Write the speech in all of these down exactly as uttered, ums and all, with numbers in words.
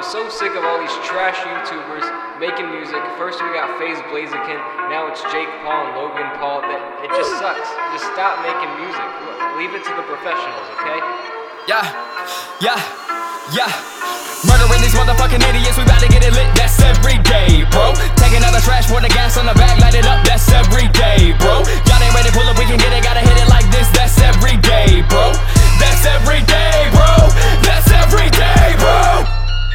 I'm so sick of all these trash YouTubers making music. First we got FaZe Blaziken, now it's Jake Paul and Logan Paul. That it just sucks. Just stop making music. Leave it to the professionals, okay? Yeah, yeah, yeah. Murdering these motherfucking idiots, we bout to get it lit, that's every day, bro. Taking out the trash, pour the gas on the bag, light it up, that's every day, bro. Y'all ain't ready to pull up, we can get it, gotta hit it like this, that's every day, bro. That's every day, bro. That's every day, bro.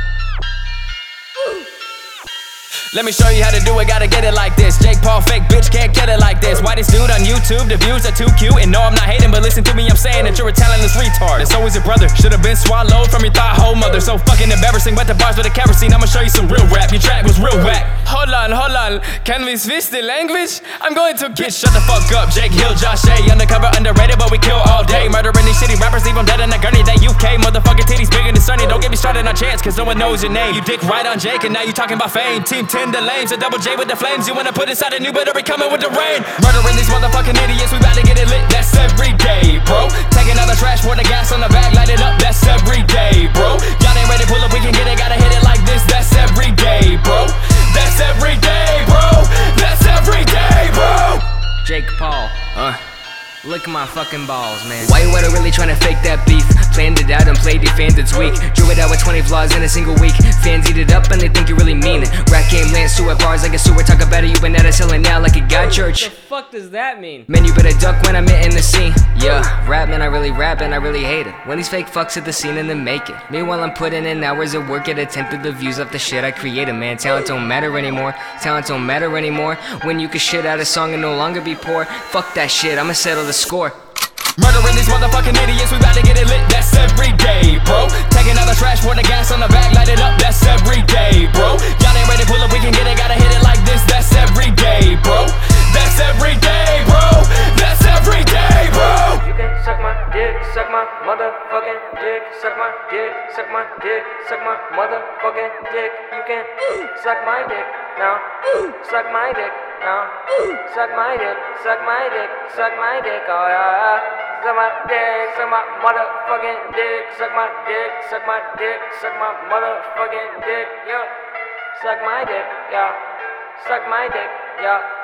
Let me show you how to do it, gotta get it like this. Jake Paul, fake bitch, can't get it like this. Why this dude on YouTube, the views are too cute. And no, I'm not hating, but listen to me, I'm saying that you're a talentless retard. It's always your brother, should've been swallowed from your thought whole mother. So fucking embarrassing, but the bars with the kerosene, I'ma show you some real rap. Your track was real whack. Hold on, hold on, can we switch the language? I'm going to get shut the fuck up. Jake Hill, Josh A, undercover, underrated, but we kill all day. Murdering these shitty rappers, leave them dead in a gurney. That U K, motherfucking titties bigger than Sunny. Don't get me started on chance, cause no one knows your name. You dick right on Jake, and now you talking about fame. Team ten, the lames, a double J with the flames. You wanna put inside and you better be coming with the rain. Murdering these motherfucking idiots, we bout to get it lit, that's every day, bro. Taking out the trash, pour the gas on the bag, light it up, that's every day, bro. Y'all ain't ready to pull up, we can get it, gotta hit it like this, that's every day, bro. That's every day, bro. That's every day, bro. Jake Paul, uh, lick my fucking balls, man. Why you wanna really tryna fake that beef? Planned it out and played your fans, it's weak. Drew it out with twenty vlogs in a single week. Fans eat it up and they think you really mean it. Rap game lands sewer bars like a sewer. Talk about it, you been at us selling now like a god church. What the fuck does that mean? Man, you better duck when I'm in the scene. Yeah, rap man, I really rap and I really hate it when these fake fucks at the scene and then make it. Meanwhile, I'm putting in hours of work at attempted the views of the shit I created, man. Talent don't matter anymore. Talent don't matter anymore. When you can shit out a song and no longer be poor. Fuck that shit, I'ma settle the score. Murdering these motherfucking idiots, we bout to get it lit, that's every day, bro. Taking out the trash, pour the gas on the bag, light it up, that's every day, bro. Y'all ain't ready to pull up, we can get it, gotta hit it like this, that's every day, bro. That's every day, bro. That's every day, bro. You can suck my dick, suck my motherfucking dick, suck my dick, suck my dick, suck my motherfucking dick. You can suck my dick now, suck my dick now, suck my dick, suck my dick, suck my dick, oh yeah. Suck my dick, suck my motherfucking dick, suck my dick, suck my dick, suck my motherfucking dick, yeah. Suck my dick, yeah. Suck my dick, yeah.